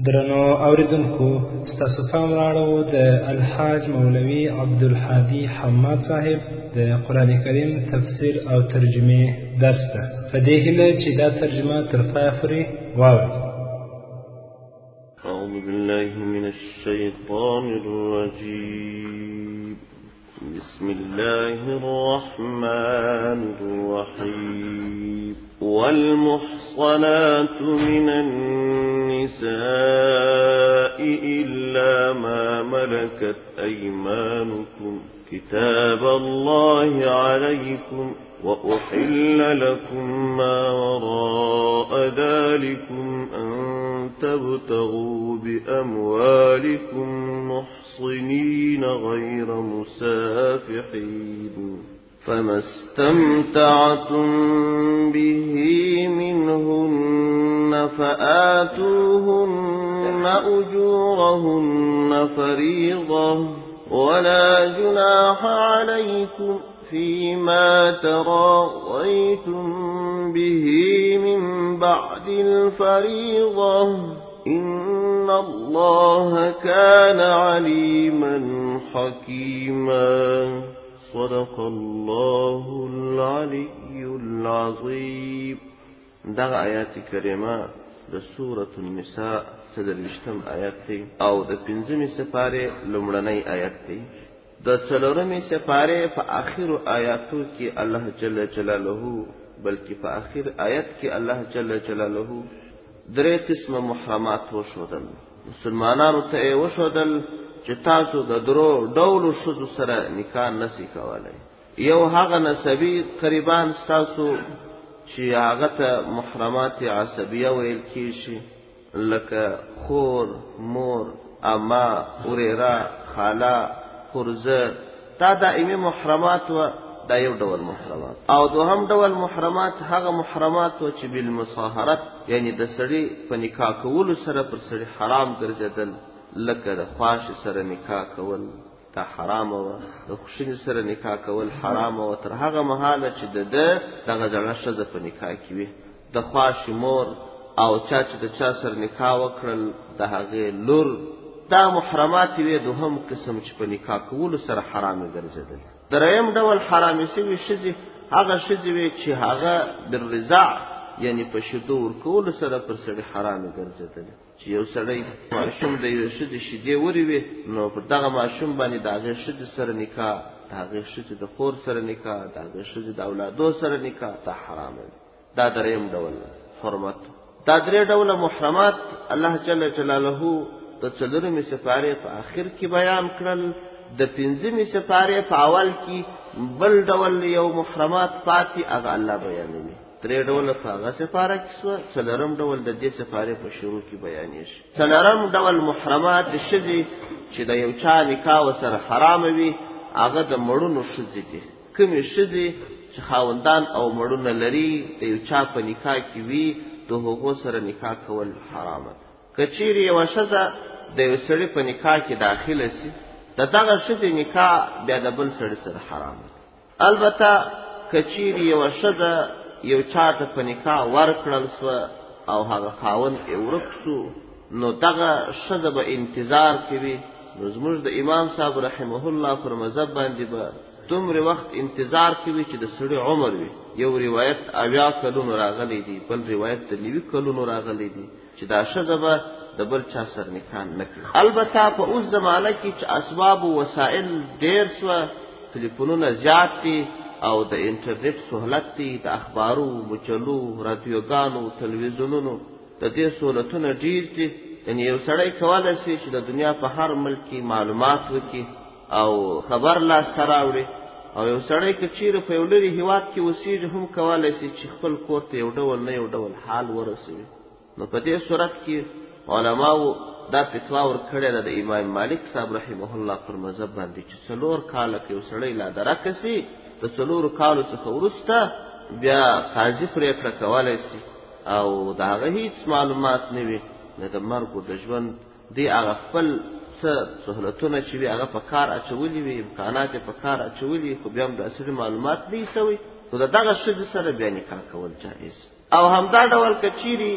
درنو اوریدونکو ستاسو پام راړو د الحاج مولوي عبدالحادي حماد صاحب د قرآن کریم تفسیر او ترجمې درس ته په دې هیله چې دا ترجمه تر پایه پورې واورئ. أعوذ بالله من الشيطان الرجيم. بسم الله الرحمن الرحيم. والمحصنات من النساء إلا ما ملكت أيمانكم كتاب الله عليكم وأحل لكم ما وراء ذلكم أن تبتغوا بأموالكم محصنين غير مسافحين فما استمتعتم به منهن فآتوهن أجورهن فريضة ولا جناح عليكم فيما تراضيتم به من بعد الفريضة إن الله كان عليما حكيما. صدق الله العلي العظيم. دغه آیات کریمه د سورة النساء 23 آیات دی او د 15 سپاره لومړنی آیات دی. د 4 سپاره په آخر آیاتو کې الله جل جلاله بلکې په آخر آیت کې الله جل جلاله درې قسمه محرمات وښودل. مسلمانانو ته وښودل چې تاسو د درو ډول شذو سره نکاح نسی کولای. یو هغه نسبی قریبان تاسو چې هغه ته محرمات عصبیه ویل کیږي لکه خور، مور، اما، اوریرا، خاله، خورزه، دا دائمی محرمات و دا یو ډول محرمات. او دوهم ډول محرمات هغه محرمات و چې بالمصاهرت یعنی د سړي په نکاح کولو سره پر سړي حرام ګرځیدل، لکه د خواش سره نکاح کول دا حرام و، د خوشنی سره نکاح کول حرام و تر هغه مهاله چې دغه زړه ښځه په نکاح کې وي. د خواش مور او چا چې د چا سره نکاح وکړل د هغې لور، دا محرمات وي دوهم قسم چې په نکاح کولو سره حرام ګرځیدل. دریم ډول حرام شوي ښځې هغه ښځې وي چې هغه بالرضاع یعنی په شیدو ورکولو سره پر سړي حرام ګرځیدل. چې یو سړی ماشوم د یوې ښځې شیدې وروي نو پر دغه ماشوم باندې د هغې ښځې سره نکاح، د هغې ښځې د خور سره نکاح، د هغې ښځې د اولادو سره نکاح دا حرام دی. دا دریم ډول حرمت. دا درې ډوله محرمات الله جل جلاله د 4 سپارې په آخر کې بیان کړل. د 15 سپارې په اول کې بل ډول یو محرمات پاتې هغه الله بیانوي. 3 ډول په هغه سپاره کې شو، 4 ډول د دې سپارې په شروع کې بیانېږي. 4 ډول محرمات د ښځې چې د یو چا نکاح ورسره حرام وي هغه د مړونو ښځې دي. کومې ښځې چې خاوندان او مړونه لري د یو چا په نکاح کې وي د هغو سره نکاح کول حرام ده. که چیرې یوه ښځه د یو سړي په نکاح کې داخله سي د دغه ښځې نکاح بیا د بل سړي سره حرام ده. البته که چیرې یوه ښځه یو چا ته په نکاح ورکړل سوه او هغه خاوند یې ورک شو نو دغه ښځه به انتظار کوي. نو زموږ د امام صاحب رحمه الله پر مذهب باندې به دومره وخت انتظار کوي چې د سړي عمر وي. یو روایت 80 کلونو راغلی دی، بل روایت د 90 کلونو راغلی دی چې دا ښځه به د بل چا سره نکاح نه کوي. البته په اوس زمانه کې چې اسباب او وسایل ډېر سوه، تلیفونونه زیات دي او د انټرنیټ سهولت دی، د اخبارو، مجلو، رادیوګانو، تلویزیونونو د دې سهولتونه ډېر دي. یعنی یو سړی کولی شي چې د دنیا په هر ملک کې معلومات وکړي او خبر لاسته راوړي. او یو سړی که چیرې په یو لرې هېواد کې اوسېږي هم کولی شي چې خپل کور ته یو ډول نه یو ډول حال ورسوي. نو په دې صورت کې علماو دا فتوا ورکړې ده د امام مالک صاحب رحمه الله پر مذهب باندې چې 4 کاله که یو سړی لا درکه سي د 4 کالو څخه وروسته بیا قاضي پرېکړه کولی شي او د هغه هېڅ معلومات نه وي نه د مرګ او د ژوند دی هغه خپل څه سهولتونه چې وي هغه په کار اچولي وي، امکانات یې په کار اچولي، خو بیا هم د اصلي معلومات نه وي سوي، نو د دغه ښځې سره بیا نکاح کول جایز. او همدا ډول که چیرې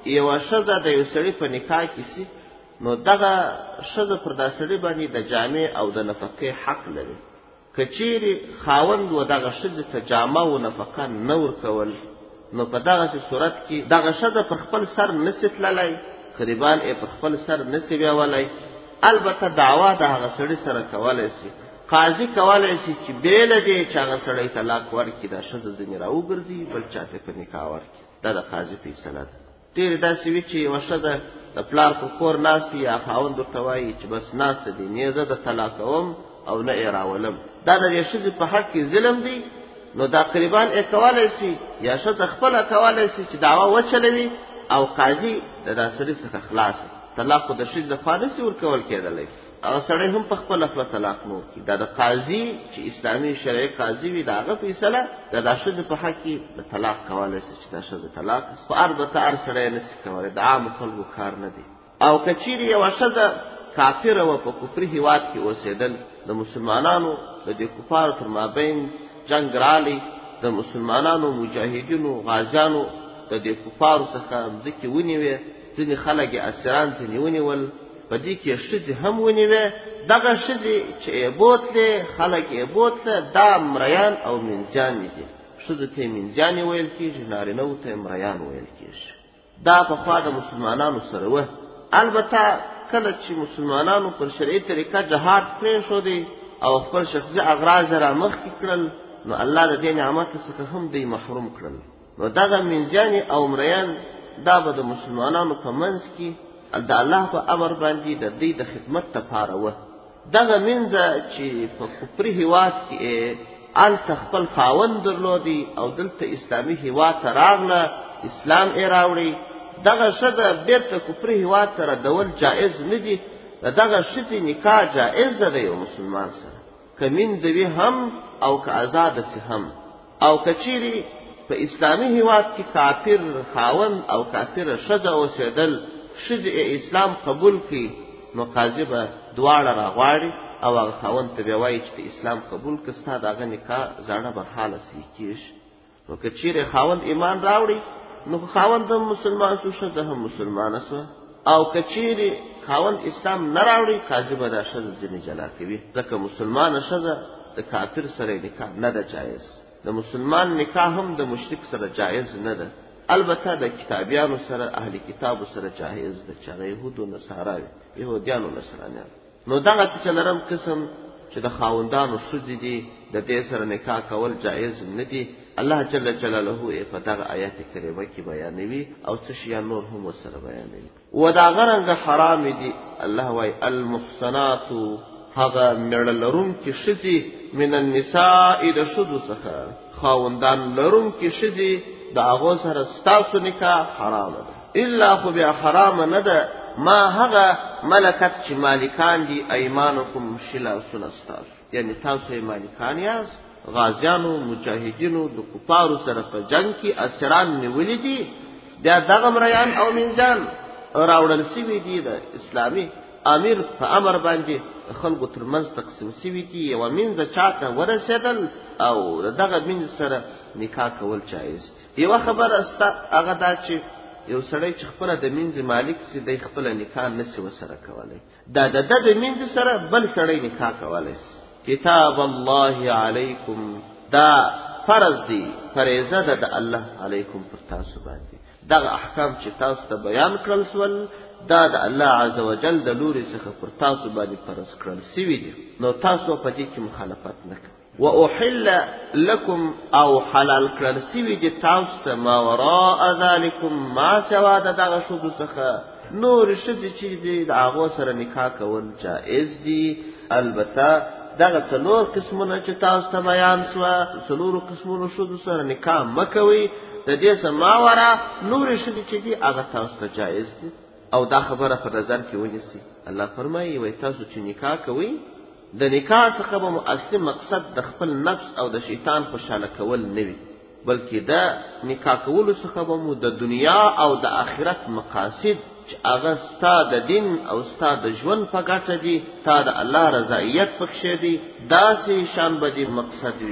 یو ښځه د یو سړي په نکاح کې سي، نو دغه ښځه پر دا سړي باندې د جامې او د نفقې حق لري. که چیرې خاوند و دغه ښځې ته جامه او نفقه نه ورکول، نو په دغسې صورت کې دغه ښځه پر خپل سر نسي تللی، قریبان یې پر خپل سر نسي بیولی. البته دعوا د هغه سړي سره کولی سي، قاضي کولی سي چې بیله دی چې هغه سړی طلاق ورکړي، دا ښځه ځینې راوګرځي بل چاته په نکاح ورکړي. دا د قاضي فیصله ده. ډېرې داسې وي چې یوه ښځه د پلار په کور ناستې، یا خاوند ورته وایي چې بس ناسته دی، نه زه د طلاقوم او نه یې راولم. دا د دې ښځې په حق کې ظلم دی. نو دا قریبان یې کولی سي یا ښځه خپله کولی سي چې دعوا وچلوي او قاضي د دا سړي څخه خلاص. طلاق خو د ښځې لخوا نسي ورکول کېدلی، هغه سړی هم په خپله خپله طلاق نه ورکړي. دا د قاضي چې اسلامي شرعي قاضي وي، د هغه فیصله د دا ښځې په حق کې د طلاق کولی سي چې دا ښځه طلاق سي. خو البته هر سړی نسي کولی، د عامو خلکو کار نه دی. او که چیرې یوه ښځه کافره وه، په کفري هېواد کې اوسېدل، د مسلمانانو د دې کفارو تر مابین جنګ رالی، د مسلمانانو مجاهدینو غازیانو د دې کفارو څخه مځکې ونیوې، ځینې خلک یې اسیران ځینې ونیول، په دې کې ښځې هم ونیوې. دغه ښځې چې یې بوتلې، خلک یې بوتله، دا مریان او منځیانې دي. ښځو ته یې منځیانې ویل کېږي، نارینهو ته یې مریان ویل کېږي. دا پخوا د مسلمانانو سره وه. البته کله چې مسلمانانو پر شرعي طریقه جهاد پرېښودی او خپل شخصي اغراض یې رامخکې کړل، نو الله د دې نعمت څخه هم دوی محروم کړل. نو دغه منځیانې او مریان دا به د مسلمانانو په منځ کې د الله په امر باندې د دوی د خدمت لپاره وه. دغه منځه چې په کفري هېواد کې هلته خپل خاوند درلودي او دلته اسلامي هېواد ته راغله، اسلام یې راوړی، دغه ښځه بېرته کفري هېواد ته ردول جایز نه دي. د دغه ښځې نکاح جایز ده د یو مسلمان سره، که منځه وي هم او که آزاده سي هم. او که چیرې په اسلامي هېواد کې کافر خاوند او کافره ښځه اوسېدل، ښځې اسلام قبول کړي، نو قاضي به دواړه راغواړي او هغه خاوند ته بیا وایي چې د اسلام قبول کړه، ستا د هغه نکاح زاړه برحاله صحیح کېږي. نو که چیرې خاوند ایمان راوړي، نو خاوند هم مسلمان شو، ښځه هم مسلمانه شوه. او که چیرې خاوند اسلام نه راوړي، قاضي به دا ښځه ځینې جلا کوي، ځکه مسلمانه ښځه د کافر سره نکاح نه ده جایز. د مسلمان نکاح هم د مشرک سره جایز نه ده. البته د کتابیانو سره، اهل کتابو سره جایز ده، چې هغه یهودو نصاراوي، یهودیانو نصرانیان. نو دغه څلورم قسم چې د خاوندانو ښځې دي، د دې سره نکاح کول جایز نه دي. الله جل جلاله یې په دغه آیات کریمه کې بیانوي او څه شیان نور هم ورسره بیانوي. و دا غرنګه حرام دي. الله وایي المحصنات، هغه مېړه لرونکې ښځې، من النساء د ښځو څخه، خاوندان لرونکې ښځې، د هغو سره ستاسو نکاح حرامه ده. الا خو بیا حرامه نه ده ما هغه ملکت چې مالکان دي ایمانکم، شلاسونه ستاسو، یعنی تاسو یې مالکان یاست. غازیانو مجاهدینو د کفارو سره په جنگ کې اسیران نیولي دي، بیا دغه مریان او منځیان راوړل سوي دي د اسلامي امیر په امر باندې خلکو ترمنځ تقسیم سوي دي. یوه منځه چاته ورسېدل او دغه منځ سره نکاح کول جایز دي. یوه خبره سته، هغه دا چې یو سړی چې خپله د منځ مالک سي، دی خپله نکاح نسي ورسره کولی، دا د ده د منځ سره بل سړی نکاح کولی سي. کتاب الله علیکم، دا فرض دی، فریضه ده د الله علیکم پر تاسو باندې. دغه احکام چې تاسو ته بیان کړل سول، دا د الله عز وجل د لوري څخه پر تاسو باندې فرض کړل سوي دي، نو تاسو په دې کې مخالفت نه کوئ. واحل لكم، او حلال کړل سوي دي تاسو ته، ما وراء ذلکم، ما سوا د دغه ښځو څخه نور ښځې چې دي، د هغو سره نکاح کول جائز دي. البته دغه څلور قسمونه چې تاسو ته بیان سوه، څلورو قسمونو ښځو سره نکاح مه کوئ. د دې څخه ما وراء نور ښځې چې دي، هغه تاسو ته جائز دي. او دا خبره په نظر کې ونیسئ. الله فرمایي وایي تاسو چې نکاح کوئ، د نکاح څخه به اصلي مقصد د خپل نفس او د شیطان خوشحاله کول نه وي، بلکې د نکاح کولو څخه به مو د دنیا او د آخرت مقاصد چې هغه ستا د دین او ستا د ژوند په ګټه دي، ستا د الله رضایت پکښې دي، داسې شان به دې مقصد وي.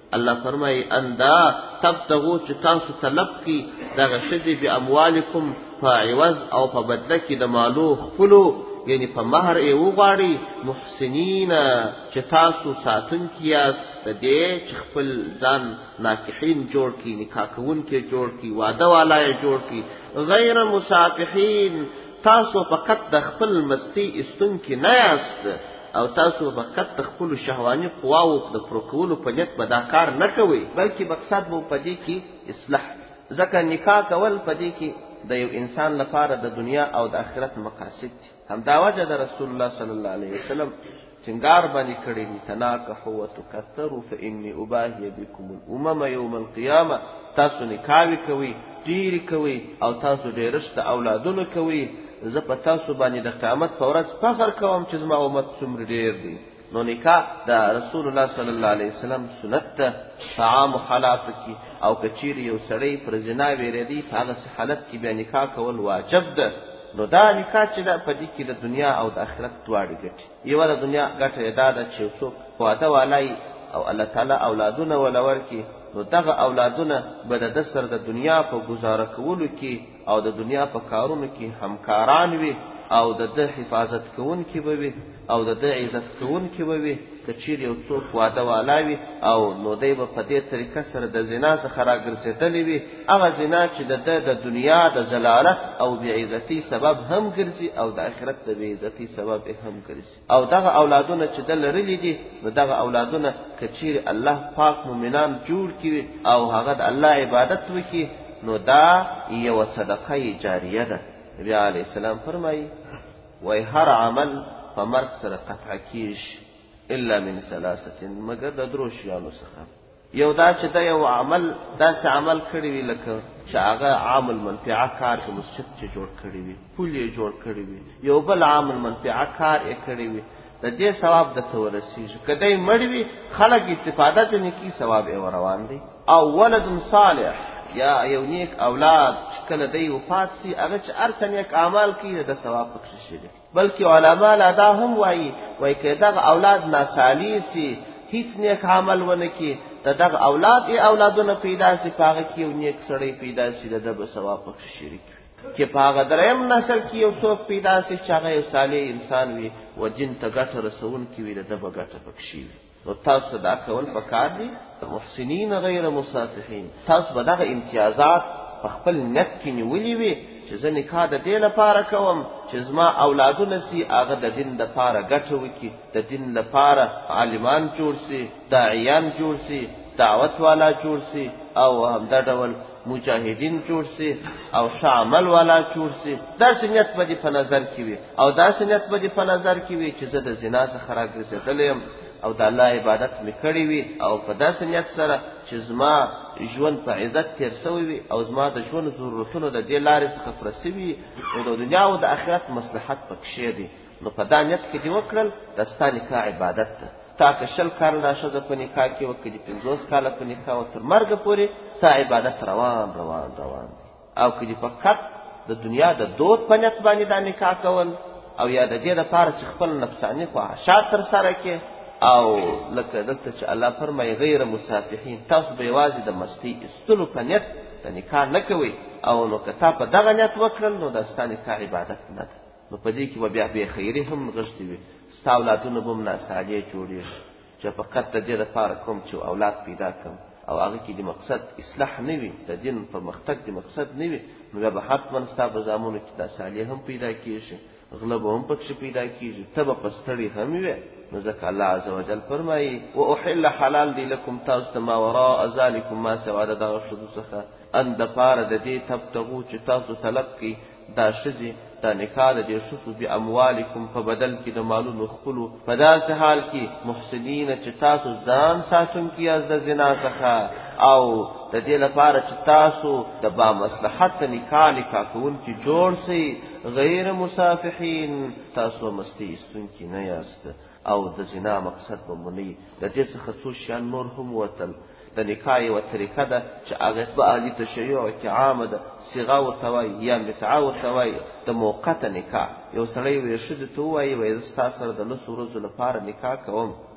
الله فرمایي اندا تبتغوا چې تاسو طلب کی دغه ښځې باموالکم په عوض او په بدله کې د مالو خپلو یعنی په مهر یې وغواړي محسنین چې تاسو ساتونکي یاست د دې چې خپل ځان ناکحین جوړ کړي نکاح کوونکي جوړ کړي واده والا یې جوړ کړي غیر مسافحین تاسو فقط د خپل مستی استونکي نه یاست او تاسو فقط د خپل شهواني قواو د پوره کولو په نیت به دا کار نه کوئ بلکې مقصد مو په دې کې اصلاح ځکه نکاح کول په دې کې د یو انسان لپاره د دنیا او د آخرت مقاصد دي همدا وجه د رسول الله صلی الله علیه وسلم ټینګار باندې کړی دي تناکحوا وتکثروا فإني أباهي بكم الأمم يوم القيامة تاسو نکاح کوئ ډیرې کوئ او تاسو ډیرشت اولادونه کوئ زه په تاسو باندې د قیامت په ورځ فخر کوم چې زما امت څومره ډیر دی نو نکاح د رسول الله صلی الله علیه وسلم سنت ته په عامو حالاتو کې او که چیرې یو سړی پر زنا ویرېدي په هغه حالت کې بیا نکاح کول واجب ده نو دا نکاح چې ده په دې کې د دنیا او د آخرت دواړې ګټې یوه د دنیا ګټه یې دا ده چې یو څوک واده والی او الله تعالی اولادونه وله ورکړي نو دغه اولادونه به د ده سره د دنیا په ګزاره کولو کې او د دنیا په کارونو کې همکاران وي او د ده حفاظت کوونکي به وي او د ده عزت کوونکي به وي که چیرې یو څوک واده والا وي او نو دی به په دې طریقه سره د زنا څخه راګرځېدلی وي هغه زنا چې د ده د دنیا د ضلالت او بېعزتي سبب هم ګرځي او د آخرت د بېعزتي سبب هم ګرځي او دغه اولادونه چې ده لرلي دي نو دغه اولادونه که چیرې الله پاک مؤمنان جوړ کړي او هغه د الله عبادت وکړي نو دا یوه صدقه جاریه ده نبی علیه السلام فرمایي وای هر عمل په مرګ سره قطع کیږي الا من ثلاثه مگر د درو شیانو څخه یو دا چې دا یو عمل داسې عمل کړی وي لکه چې هغه عامل منفعه کار کې مسجد چې جوړ کړی وي پل یې جوړ کړی وي یو بل عامل منفعه کار یې کړی وي د دې ثواب درته ورسیږي که دی مړ وي خلک استفاده ځینې کي ثواب یې روان دی او ولد صالح یا یو نیک اولاد چې کله دی وفات سي هغه چې هر څه نیک اعمال کوي د ثواب پکښې شریک بلکې علما لا دا هم وایي که دغه اولاد ناسالي سي هیڅ نیک عمل ونه کړي د دغه اولاد یې اولادونه پیدا سي په هغه کې یو نیک سړی پیدا سي د ده به ثواب پکښې شریک چې په هغه دریم نسل کې یو څوک پیدا سي چې هغه یو صالح انسان وي و دین ته ګټه رسوونکی وي د ده به ګټه پکښې وي نو تاسو دا کول پکار دي محسنین غیر مسافحین تاسو به دغه امتیازات په خپل نیت کې نیولي وي چې زه نکاح د دې لپاره کوم چې زما اولادونه سي هغه د دین لپاره ګټه وکړي د دین لپاره عالمان جوړ سي داعیان جوړ سي دعوت والا جوړ سي او همدا ډول مجاهدین جوړ سي او ښه عمل والا جوړ سي داسې نیت به دې په نظر کې وي او داسې نیت به دې په نظر کې وي چې زه د زنا څخه راګرځېدلی یم او د الله عبادت مې کړی وي او په داسې نیت سره چې زما ژوند په عزت تیر سوی وي او زما د ژوند ضرورتونو د دې لارې څخه پوره سوي او د دنیا او د آخرت مصلحت پکښې دی نو په دا نیت کې دې وکړل د ستا نکاح عبادت ده تا که 20 کاله دا ښځه په نکاح کې وکړي 50 کاله په نکاح و تر مرګه پورې ستا عبادت روان روان روان دی او که دې فقط د دنیا د دود په نیت باندې دا نکاح کول او یا د دې دپاره چې خپل نفساني خواهشات ترسره کړې او لکه دلته چې الله فرمایي غیر مسافحین تاسو به یوازې د مستۍ ایستلو په نیت د نکاح نه کوئ او نو که تا په دغه نیت وکړل نو دا ستا نکاح عبادت نه ده نو په دې کې به بیا بېخیري هم غښتې وي ستا اولادونه به هم ناسالې جوړېږي چې فقط د دې دپاره کوم چې اولاد پیدا کړم او هغه کې د مقصد اصلاح نه وي د دین پرمختګ د مقصد نه وي نو بیا به حتما ستا په زامنو کې ناسالې هم پیدا کېږي غله به هم پکښې پیدا کېږي ته به په ستړي هم وې نو ځکه الله عز وجل فرمایي واحل حلال دی لکم تاسو ته ما وراء ذلکم ما سوا د دغه ښځو څخه ان دپاره د دې تبتغو چې تاسو طلب کړئ دا ښځې دا نکاح د دې ښځو باموالکم په بدل کې د مالونو خپلو په داسې حال کې محسنین چې تاسو ځان ساتونکي یاست د زنا څخه او د دې لپاره چې تاسو د بامصلحت نکاح کوونکي جوړ سئ غیر مسافحین تاسو مستۍ ایستونکي نه یاست او د زنا مقصد به مو نه وي د دې څخه څو شیان نور هم وتل د نکاح یوه طریقه ده چې هغه په عادي تشیع کې عامه ده صیغه ورته وایي یا متعه ورته وایي د موقته نکاح یو سړی وایي ښځې ته ووایي وایي زه ستا سره د 10 ورځو لپاره نکاح کوم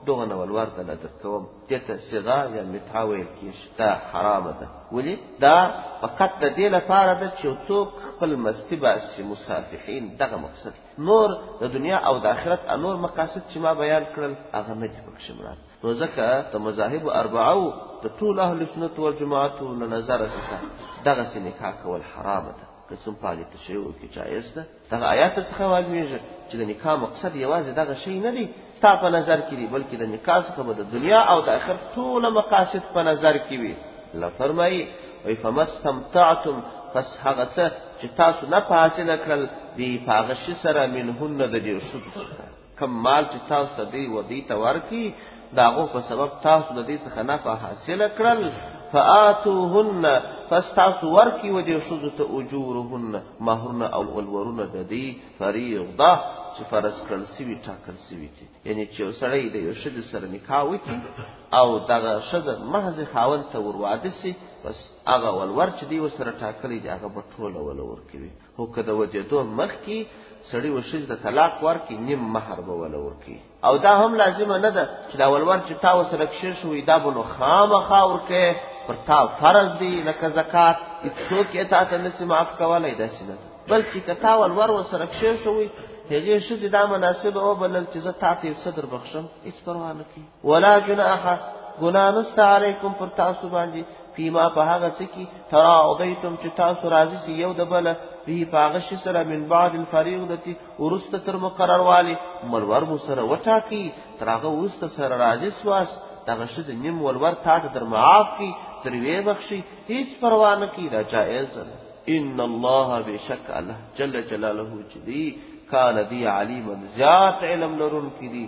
دغه نه ولور دله درکوم. دې ته صغار یا متعه ویل کېږي. دا حرامه ده. ولې؟ دا فقط د دې لپاره ده چې څوک خپل مستی باسي مصافحین، دغه مقصد. نور د دنیا او د آخرت نور مقاصد چې ما بیان کړل هغه نه دي پکښې مراد. نو ځکه د مذاهب اربعو د ټول اهل سنت والجماعت له نظره څخه دغسې نکاح کول حرامه ده. که څوم پالي تشریع کې جایز ده. دغه آیات څخه معلومیږي چې د نکاح مقصد یوازې دغه شی نه دی ستا په نظر کې دی، بلکې د نکاح څخه به د دنیا او د آخرت ټول مقاصد په نظر کې وي. الله فرمایي وای فمستمتعتم، پس هغه څه چې تاسو نه په حاصله کړل به په هغه شي سره منهن د دې ښځو څخه، کم مال چې تاسو ته دی و دې ته ورکړي د هغو په سبب تاسو د دې څخه نفع حاصله کړل، فآتوهن، پس تاسو ورکړي و دې ښځو ته اجورهن، مهرونه او ولورونه د دې فریضه چې فرض کړل سوي ټاکل سوي دي. یعنی چې یو سړی د یو ښځې سره نکاح وکړي او دغه ښځه محض خاوند ته ور واده سي، بس هغه ولور چې دی ورسره ټاکلی دی هغه به ټوله وله ورکوي. خو که د وجېدو مخکې سړي و ښځې ته طلاق ورکړي نیم مهر به وله ورکوي. او دا هم لازمه نه ده چې دا ولور چې تا ورسره کښېښوي دا به نو خامخا ورکوې، پر تا فرض دی لکه زکات، څوک یې تا ته نسي معاف کولی، داسې نه ده. بلکې که تا ولور ورسره کښېښوي هغې ښځې دا مناسبه وبلل چې زه تا ته یو څه در بخښم، هېڅ پروا نه کوي. ولا جناح، ګناه نسته علیکم پر تاسو باندې، فیما په هغه څه کې تراضیتم چې تاسو راضي سي یو د بله به په هغه شي سره من بعد الفریضة وروسته تر مقرروالي ولور مو سره وټاکي، تر هغه وروسته سره راضي سواست دغه ښځې نیم ولور تا ته در معاف کړي، تر یې بخښي، هېڅ پروا نه کوي، دا جایز ده. ان الله بشک الله جل جلاله چې دی کان دی علیما زیات علم لرونکی دی،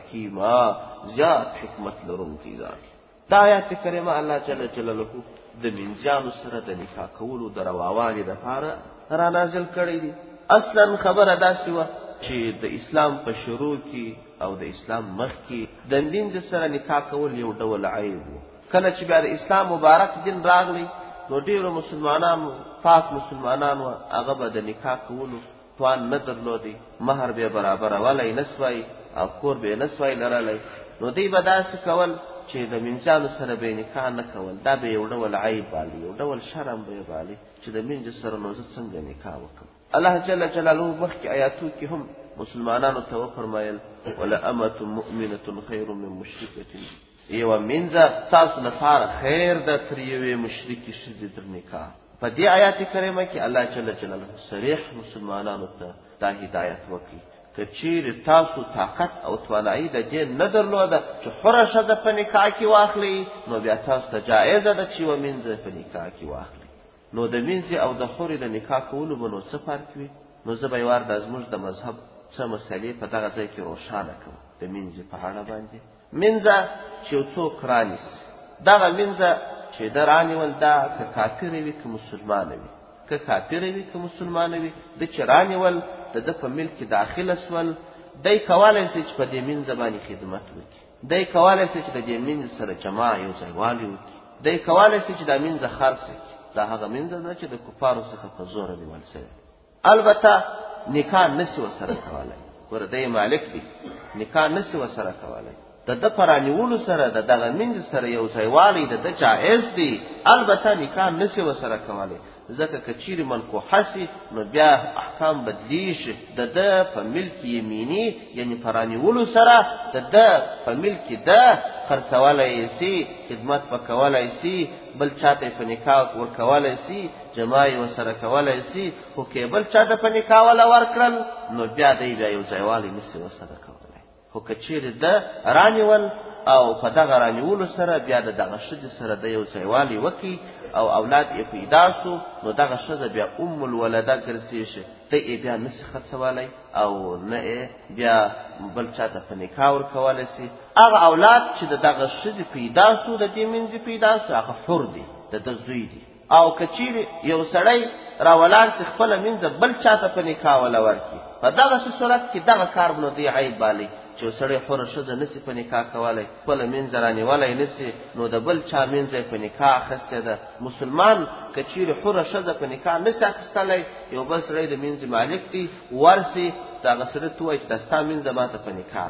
حکیما زیات حکمت لرونکی ذات. دا آیات کریمه الله جل جلاله د منځانو سره د نکاح کولو د رواوالي دپاره را نازل کړی دی. اصلا خبره داسې وه چې د اسلام په شروع کې او د اسلام مخکې د منځ سره نکاح کول یو ډول عیب و. کله چې بیا د اسلام مبارک دین راغلی نو ډېرو مسلمانانو پاک مسلمانانو هغه به د نکاح کولو توان نه درلودی، مهر به برابرولی نسوای او کور به نسوای لرلی، نو دوی به داسې کول چې د منځانو سره به نکاح نه کول، دا به یو ډول عیب بالی، یو ډول شرم به یې بالی چې د منځ سره نو زه څنګه نکاح وکړم. الله جل جلاله مخکې آیاتو کې هم مسلمانانو ته وفرمایل ولأمة مؤمنة خیر من مشرکة، یوه منځه تاسو لپاره خیر ده تر یوې مشرکې ښځې در نکاح. په دې آیات کریمه کې الله جل جلاله صریح مسلمانانو ته دا هدایت وکړي که چیرې تاسو طاقت او توانایي د دې نه درلوده چې حره ښځه په نکاح کې واخلئ، نو بیا تاسو ته جایزه ده چې یوه منځه په نکاح کې واخلئ. نو د منځې او د حورې د نکاح کولو به نو څه فرق وي؟ نو زه به یې وار دا زموږ د مذهب څه مسلې په دغه ځای کې روښانه کوم د منځې په اړه باندې. منځه چې یو څوک رانیسي، دغه منځه چې ده رانیول دا که کافره وي که مسلمانه وي، که کافره وي که مسلمانه وي، ده چې رانیول د ده په ملک کې داخله سول، دی کولی سي چې په دې منځه باندې خدمت وکړي، دی کولی سي چې د دې منځ سره جماع یو ځایوالی وکړي، دی کولی سي چې دا منځه خرڅ کړي. دا هغه منځه ده چې د کفارو څخه په زوره نیول سوی. البته نکاح نسي ورسره کولی، ګوره دی مالک دی، نکاح نسي ورسره کولی، د ده په رانیولو سره د دغه منځ سره یو ځایوالی د ده جایز دی. البته نکاح نسي ورسره کولی، ځکه که چیرې منکوحه سي نو بیا احکام بدلیږي. د ده په ملک یمیني یعنې په رانیولو سره د ده په ملک ده خرڅولی سي، خدمت به کولی سي، بل چاته یې په نکاح ورکولی سي، جماع یې ورسره کولی سي. خو که بل چا ته په نکاح وله ورکړل نو بیا دی بیا یو ځایوالی نسي ورسره کولی. خو که چیرې ده رانیول او په دغه رانیولو سره بیا د دغه ښځې سره د یو ځایوالی وکړي او اولاد یې پیدا سو، نو دغه ښځه بیا ام الولده ګرځېږي، ته یې بیا نسي خرڅولی او نه یې بیا بل چا ته په نکاح ورکولی سي. هغه اولاد چې د دغه ښځې پیدا سو، د دې منځې پیدا سو، هغه حر دی، د ده زوی دی. او که چیرې یو سړی راولاړ سي خپله منځه بل چا ته په نکاح وله ورکړي، په دغسې صورت کې دغه کار به نو دی عیب بالی چې یو سړی حره ښځه نسي په نکاح کولی، خپله منځه رانیولی نسي، نو د بل چا منځه یې په نکاح اخیستې ده. مسلمان که چیرې حره ښځه په نکاح نسي اخیستلی، یو بل سړی د منځې مالک دی، ورسي دغه سړي ته ووایي چې دا ستا منځه ما ته په نکاح راکړه،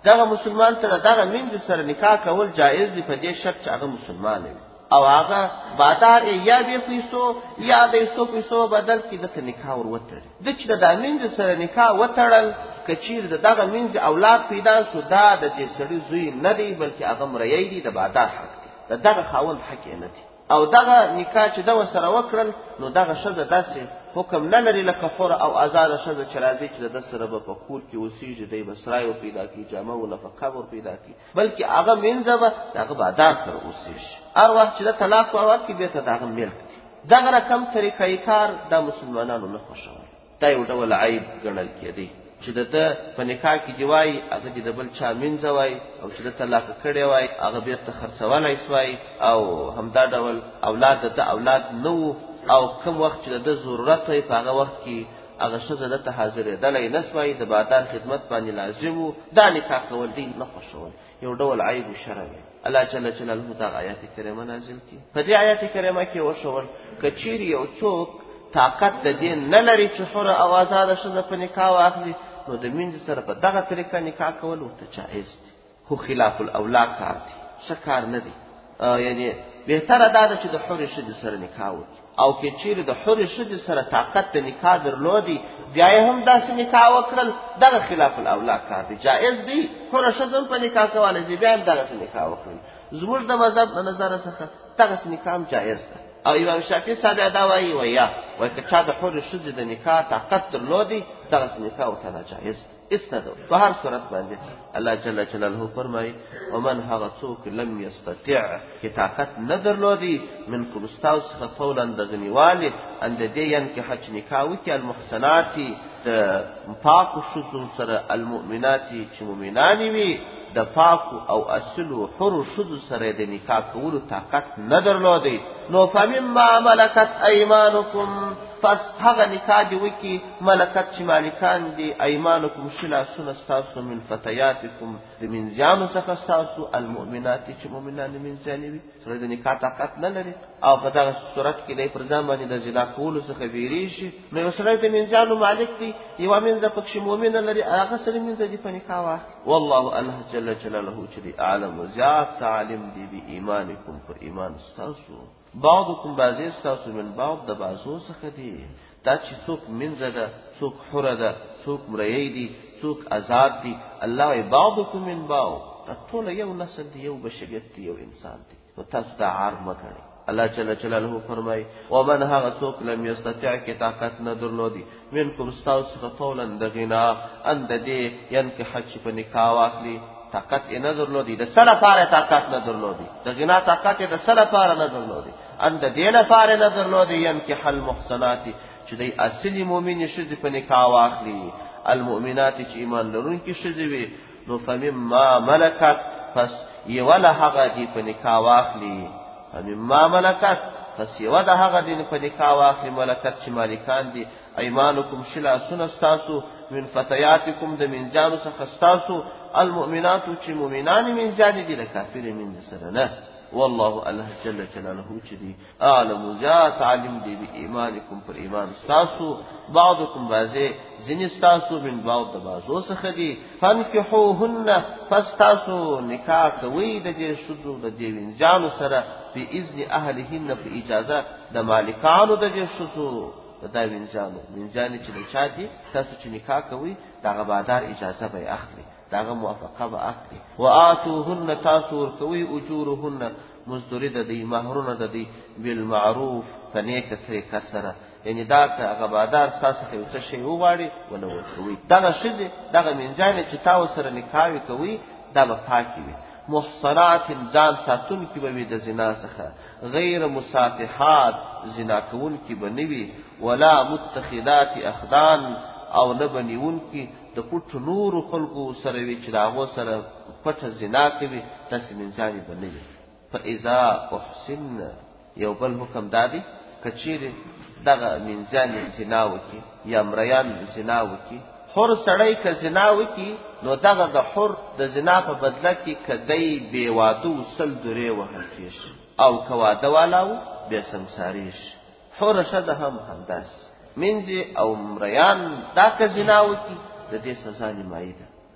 دغه مسلمان ته دغه منځ سره نکاح کول جایز دی په دې شرط چې هغه مسلمان وي او هغه بادار یا به پیسو یا د پیسو بدل کې د نکاح ور وتړي. د چې د منځ سره نکاح وتړل کچیر دغه منځ اولاد پیدا شو دا د دې سړي زوی نه دی بلکې هغه مریی دی د بادار حق دی دغه خاوند حق نه دی او دغه نکاح چې دا سره وکړل نو دغه شذ داسې حکم نه لري لکه حر او آزاد شذ چې راځي چې د سره په کور کې اوسېږي دی بسرایو پیدا کی جامه ولا قبر پیدا کی بلکې هغه منځبه دغه بادار تر اوسېږي هر وخت چې د طلاق په وخت کې به ته دغه ملک دی. دغه رقم طریقې کار د مسلمانانو نه خوښول دا یو ډول عیب ګڼل کېدی چې دته په نکاح کې جوای هغه د بل چا منځ وای او چې د طلاق کړي وای هغه بیرته خرڅولای سوای او همدا ډول اولاد د اولاد نو او کوم وخت چې د ضرورت وي په هغه وخت کې هغه شزه د حاضر دلای نسوای د بادار خدمت باندې لازم وو دا نکاح کول دین نه خوښول یو ډول عیب شرعي. الله جل جلاله دا آیات کریمه نازل کړي په دې آیات کریمه کې وشول کچيري یو څوک طاقت د دین نه لري چې حر او آزاد شزه په نکاح واخلي نو د منځ سره په دغه طریقه نکاح کول ورته جائز دي خو خلاف الاولا کار دي شکار نه دي. یعنی بهتره ده چې د حر شذ سره نکاح وکړي او کې چیرې د حر شذ سره طاقت د نکاح درلودي بیا هم داسې نکاح وکړل دغه خلاف الاولا کار دي جائز دي حر شذ په نکاح کول زی بیا هم دغه نکاح وکړي زموږ د مذهب نظر څخه دغه نکاح جائز ده او امام شافعي صاحب دا وایي وای که چا د حر شذ د نکاح طاقت درلودي دغه نکاح ورته جائز اسناد په هر صورت باندې الله جل جلاله فرمایي ومن هغه څوک لم یستطع کی طاقت نه درلودي منکم استاوس طولا د غنیواله اند دې ان کې حج نکاح وکي المحسنات د پاک شذ سره المؤمنات چې مؤمنانی وي د پاک او اصل حر شذ سره د نکاح کولو طاقت نه درلودي نو فمما ملکت ایمانکم پس هغه نکاح دی وکي ملکت چې مالکان دي ایمانکم شلا سنستاسو من فتياتکم د منځانو څخه تاسو المؤمنات چې مؤمنان منځاني وي سره د نکاح طاقت نه لري او په دغه صورت کې د پرځام باندې د زنا کولو څخه ویری شي نو سره د منځانو مالک دي یو منځ پکې مؤمن لري هغه سره منځ دي په نکاح واخلي والله الله جل جلاله چې اعلم زیات عالم دی به ایمانکم پر ایمان تاسو بعضکم بعضی استاسو من بعض د بعضو څخه دي دا چې څوک منځه ده څوک حر ده څوک مریی دي څوک آزاد دي الله ای بعضکم من بعض ټول یو نسل دی یو بشریت دی یو انسان دی نو تاسو دا عار مګړي. الله جل جلاله فرمای ومن هغه څوک لم یستطع کی طاقت نه درلودي منکم استاسو طولا د غنا اند دې ینکه حج په نکاح واخلي طاقت نه درلودي د سره پاره طاقت نه درلودي د غنا طاقت د سره پاره نه درلودي اند دینه پاره نه درلودي یم کې حل محسنات چې د اصلي مؤمن شذ په نکاح واخلي المؤمنات چې ایمان لرونکي شذ وي نو فمما ملکت پس یوله هغه دی په نکاح واخلي فمما ملکت پس یوله هغه دی په نکاح واخلي ملکت چې مالکان دي ایمانکم شلا سنستاسو من فتياتکم د منځانو څخه استاسو المؤمنات چې مؤمنان منځان دي د کافر منځ سره نه والله الله جل جلاله چې دی اعلم ذات علم دی به ایمانکم پر ایمان استاسو بعضکم بعضه زین استاسو من بعض د بعضو څخه دي فانکحوهن فاستاسو نکاح کوي د دې شذو د دې منځانو سره په اذن اهلهن په اجازه د مالکانو د دې شذو دا منځانو چې چا دي تاسو چې نکاح کوي دا غبادار اجازه به اخلي داغه موافقه به اخلي واتوهن تاسو کوي اجورهن مزدوری د دې مہرونه د دې بالمعروف فنیک طریقه سره یعنی دا غبادار تاسو ته څه شی وغواړي ونه ورکوي دغه شذ دغه منځانه چې تاسو سره نکاح کوي دا به پاکي وي محصنات ځان ساتون کی به د زنا څخه غیر مصافحات زنا کون کی بنوي ولا متخذات اخدان او نه بنیون کی د پټ نور خلقو سره وی چې داغو سره پټ زنا کوي تاسو منځاني بنوي فاذا احسن یو بل حکم دادی کچیر دغه منځاني زنا وکي یا مریان زنا وکي حر سړی که زنا وکي نو دغه د حر د زنا په بدله کې کدی بے واده وسل درې وهل کیږي او کواده والاو به سمساریش حر شده هم همداس منځي او مریان دا که زنا وکي د دې سزا نیمایي ده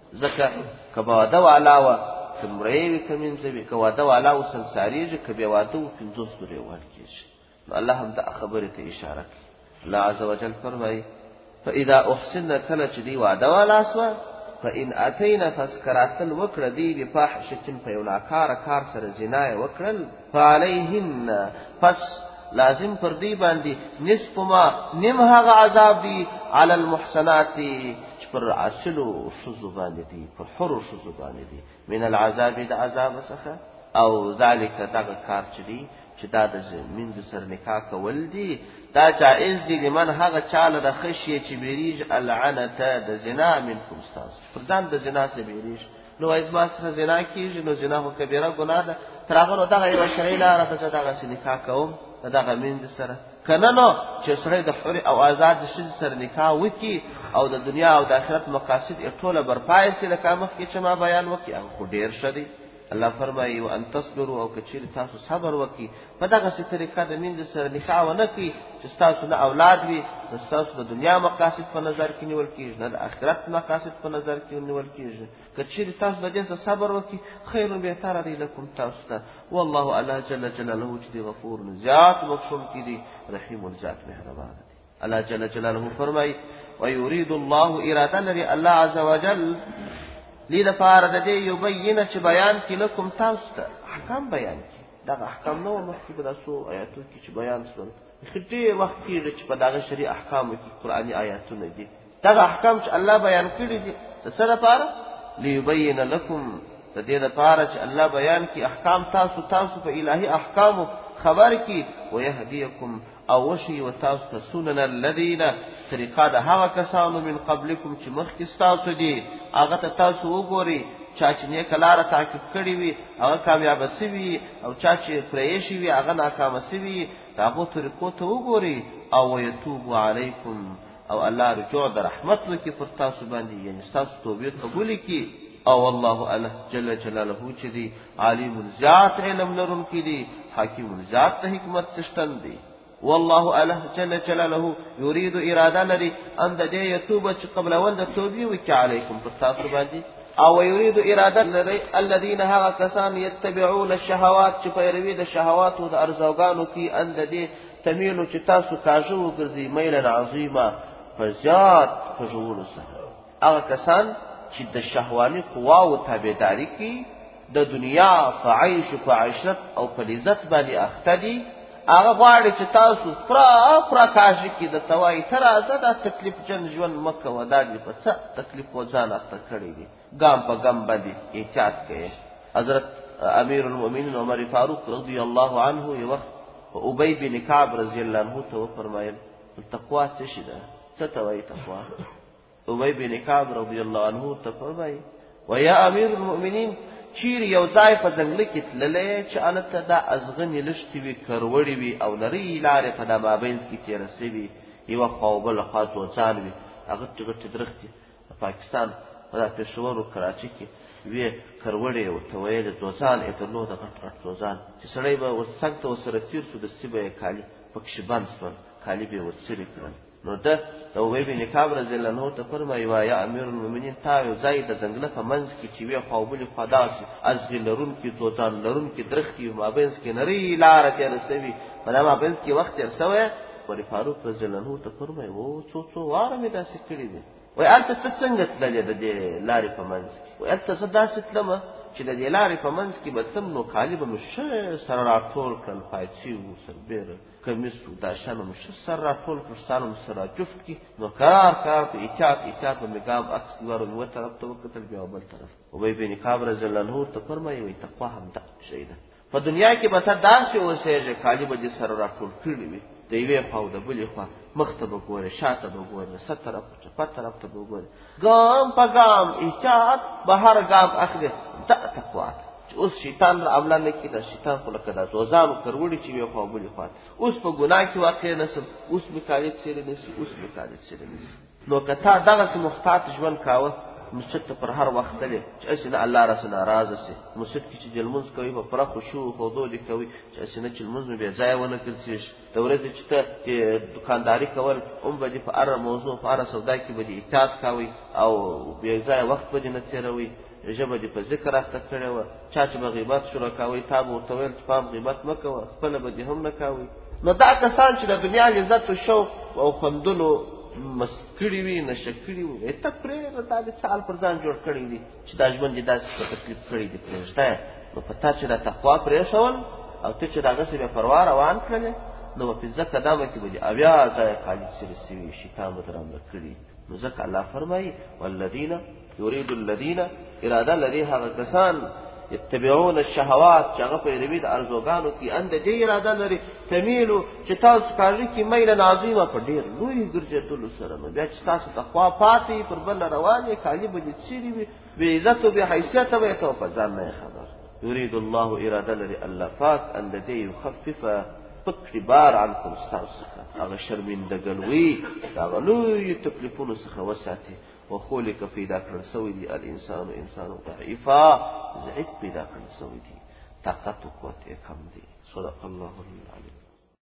ځکه که به واده والا وه که مړی وي که مینځه وي که واده والا و سنسارېږي که بې واده و 50 دورې ورکېږي. نو الله هم دا خبرې ته اشاره کوي. الله عز وجل فرمایي فاذا احسن کله چې دی واده والا سوه فإن اتینا فسکراتل وکړه دی بفاحشة په یو ناکاره کار سره زنا یې وکړل فعلیهن پس لازم پر دی باندې نصف ما نیم هغه عذاب دی علی المحسنات چې پر عسلو شذو باندې دی پر حر شذو باندې دی من العذاب د عذاب څخه او ذالک دغه کار چې دی چې دا د منځ سر نکاح کول دی دا جائز دی لمن هغه چاله د خشیه چې بیریج العنته د زنا منکم استاس پردان د زنا څخه بیریج نو ازما سره زنا کیږي نو زنا هو کبیره ګناه ده ترغه نو دغه یو شرعي لاره ده چې دغه نکاح کوم دغه منځ سره کنه نو چې سره د حر او آزاد شې سره نکاح وکي او د دنیا او د آخرت مقاصد ټوله برپای سي لکه مخکې چې ما بیان وکي هغه ډیر شدي. الله فرمایي وان تصبروا او کچیر تاسو صبر وکي په دغه څه طریقه د منځ سره نکاح ونه کوي چې تاسو نه اولاد وي تاسو د دنیا مقاصد په نظر کې نیول کیږي نه د آخرت مقاصد په نظر کې نیول کیږي. کچیر تاسو د دې صبر وکي خیر به تر دی لكم تاسو ته والله الا جل جلاله چې غفور ذات بخښون کی دی رحیم ذات مهربان دی. الله جل جلاله فرمایي ويريد الله اراده لري الله عز وجل لید فارد دې یبین چې بیان کی لكم تاسو ته احکام بیان کی دا احکام نو مخکې په تاسو آیاتو کې چې بیان شول خټي وخت کې چې په دغه شری احکام کې قرآنی آیاتونه دي دا احکام چې الله بیان کړی دي څه لپاره لیبین لكم د دې لپاره چې الله بیان کی احکام تاسو په الهي احکام خبر کی ويهديكم او وشي وتاسو سنن الذين طریقه د هغه کسانو من قبلکم چې مخکې تاسو دي هغه ته تاسو وګورئ چا چې نیک لاره تعقیب کړی وي هغه کامیاب شوی او چا چې پرې شوی هغه ناکام شوی هغه طریقو ته وګورئ او یتوب علیکم او الله رجوع د رحمت وکي پر تاسو باندې یعنی تاسو توبه قبول کی او الله الله جل جلاله چې دی عالم ذات علم لرونکی دی حکیم ذات حکمت تشتن دی والله الله جل جلاله يريد اراده لري ان د دې یتوب چې قبل اول د توبې وکي علیکم پر تاسو باندې او يريد اراده لري الذين هغه کسان يتبعون الشهوات چې پیروي د شهوات او د ارزوګانو کې ان د دې تميلو چې تاسو کاژو ګرځي میل عظیمه فزاد فجول سره هغه کسان چې د شهواني قوا او تابعداري کوي د دنیا فعيش فعشرت او فلذت باندې اختدي هغه غواړي چې تاسو فرا کاږي کې د توای تر ازاده تکلیف جن ژوند مکه ودادي په څه تکلیف وځان اخته کړی دي ګام په ګام باندې احتیاط کوي. حضرت امیر المؤمنین عمر فاروق رضی الله عنه یو وخت ابی بن کعب رضی الله عنه ته فرمایل تقوا څه شي ده څه توای تقوا ابی بن کعب رضی الله عنه ته فرمایي ويا امیر المؤمنین چیر یو ځای په ځنګل کې تللې چې الته دا ازغنې لشتي وي کروړې وي او نری لارې په د مابینس کې تیر سوي یو قوبل خاطو ځان وي هغه ټګټ درختي پاکستان په پېښور او کراچي کې وی کروړې او تویل ځوځان اتلو د غټ ځوځان چې سړی به وسنګ ته سره تیر سو د سیبه کالی پکښ باندې سپر کالی به ورسره کړل نو ده او وی بن کعب رضی الله عنه ته فرمایي یا امیر المؤمنین تا یو ځای د ځنګل په منځ کې چې وی قوبل خداس ازغلرون کې ځوځان لرون کې درختي مابینس کې نری لار ته رسوي په دا مابینس کې وخت تر سوې پر فاروق رضی الله عنه ته فرمایي وو څو واره مې داسې کړی دي وای انت څنګه تللې د دې لارې په منځ کې وای انت صداسه تلمه چې د دې لارې په منځ کې به تم نو کالی به مشه سره راټول کړل پایڅي و سربېر کمیس دا شانو مشه سره راټول کړل سالم سره جفت کې نو قرار په احتیاط په مقام عکس دیوارو یو طرف ته وکتل بیا بل طرف ابی بن کعب رضی الله عنه ته فرمایي وای تقوا هم دا شی ده په دنیا کې به تا داسې اوسېږي کالی به سره راټول کړی وي د یوې خوا د بلې خوا مخته به ګورې شاته به ګورې ست طرف چپ طرف ته به ګورې ګام په ګام احتیاط به هر ګام اخلي دا تقوا اوس شیطان را عمله نه کړي شیطان خو لکه دا ځوځانو کروړي چې وي خو بلې خوا اوس په ګناه کې واقع نسم اوس مکالت سره نسی اوس مکالت سره نسی نو کته دغه محتاط ژوند کاوه مسجد ته پر هر وخت تلې چې اسې نه الله راسه ناراضه سي. مسجد کې چې لمونځ کوي په پوره خشوع خضوع دې کوي چې اسې نه چې لمونځ مې بې ځایه ونه ګرځېږي. د ورځې چې ته دکانداري کول هم به دې په هره موضوع په هره سودا کې به دې اطاعت کوئ او بې ځایه وخت به دې نه تېروئ. ژبه دې په ذکر اخته کړې وه. چا چې به غیبت شروع کوئ تا به ورته ویل چې پام غیبت مه کوه، خپله به دې هم نه کوئ. نو دا کسان چې د دنیا لذت و شوق او خوندونو مسکړي وي، نشه کړي وي، ته پرېږده دا دې څه حال پر ځان جوړ کړی دي چې دا ژوند دې داسې په تکلیف کړی دي پرېږده یې. نو په تا چې دا تقوا پرېښول او ته چې د هغسې بې پروا روان کړلې نو په پنځه قدمه کې به دې اویا ځایه خالد سره سوي شیطان به درامله کړي. نو ځکه الله فرمایي والذین یرید الذین اراده لري هغه کسان یتبعون الشهوات چې هغه پیروي د ارزوګانو کې اند دې اراده لري تمیلو چې تاسو کاږي کې میله عظیمه په ډېر لوی ګرځېدلو سره نو بیا چې تاسو تقوا پاتې پر بل روانې کالي به دې څیري وي بې عزت او بې حیثیت به ته په ځان نه خبر. یرید الله اراده لري الله پاک اند دې یخفف پکړي بار عنکم ستاسو څخه هغه شرمندګلوي هغه لوی تکلیفونو څخه وساتي. وخلق پیدا کړل سوی دی الانسان انسان ضعیفا ضعیف پیدا کړل سوی دی طاقت او قوت یې کم دی. صدق الله العظیم.